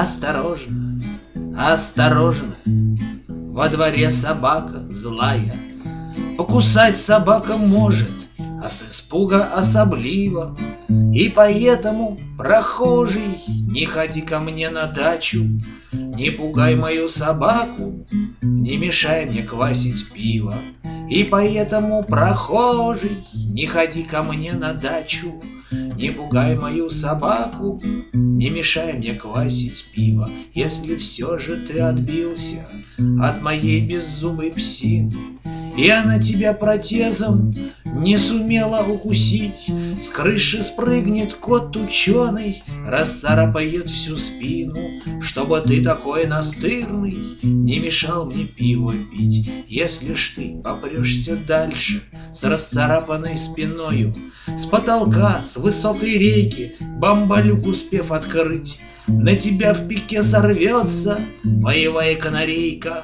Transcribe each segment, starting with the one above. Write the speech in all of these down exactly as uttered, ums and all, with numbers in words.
Осторожно, осторожно, во дворе собака злая. Покусать собака может, а с испуга особливо. И поэтому, прохожий, не ходи ко мне на дачу, не пугай мою собаку, не мешай мне квасить пиво. И поэтому, прохожий, не ходи ко мне на дачу, не пугай мою собаку, не мешай мне квасить пиво. Если все же ты отбился от моей беззубой псины, и она тебя протезом не сумела укусить, с крыши спрыгнет кот ученый, расцарапает всю спину. Чтобы ты такой настырный не мешал мне пиво пить. Если ж ты попрешься дальше с расцарапанной спиною, с потолка, с высокой рейки, бамбалюк успев открыть, на тебя в пике сорвется боевая канарейка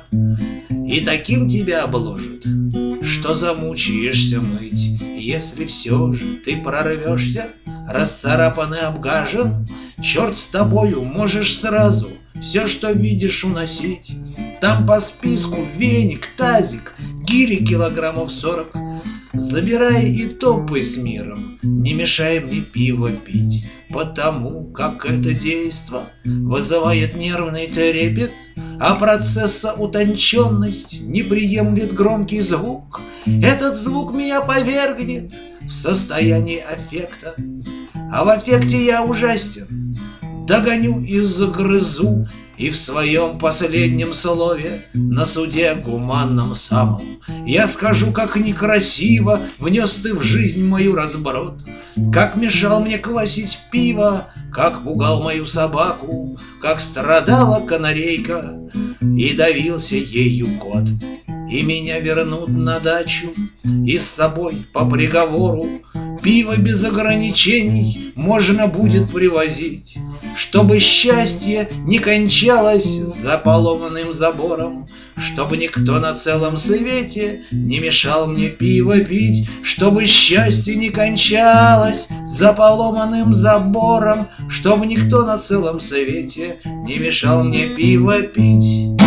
и таким тебя обложит, что замучаешься мыть. Если все же ты прорвешься, расцарапанный, обгажен, черт с тобою, можешь сразу все, что видишь, уносить. Там по списку веник, тазик, гири килограммов сорок. Забирай и топай с миром, не мешай мне пиво пить. Потому как это действо вызывает нервный трепет, а процесса утонченность не приемлет громкий звук. Этот звук меня повергнет в состояние аффекта, а в аффекте я ужасен. Догоню и загрызу, и в своем последнем слове на суде гуманном самом я скажу, как некрасиво внес ты в жизнь мою разброд, как мешал мне квасить пиво, как пугал мою собаку, как страдала канарейка и давился ею кот. И меня вернут на дачу, и с собой по приговору пиво без ограничений можно будет привозить, чтобы счастье не кончалось за поломанным забором, чтобы никто на целом свете не мешал мне пиво пить, чтобы счастье не кончалось за поломанным забором, чтобы никто на целом свете не мешал мне пиво пить.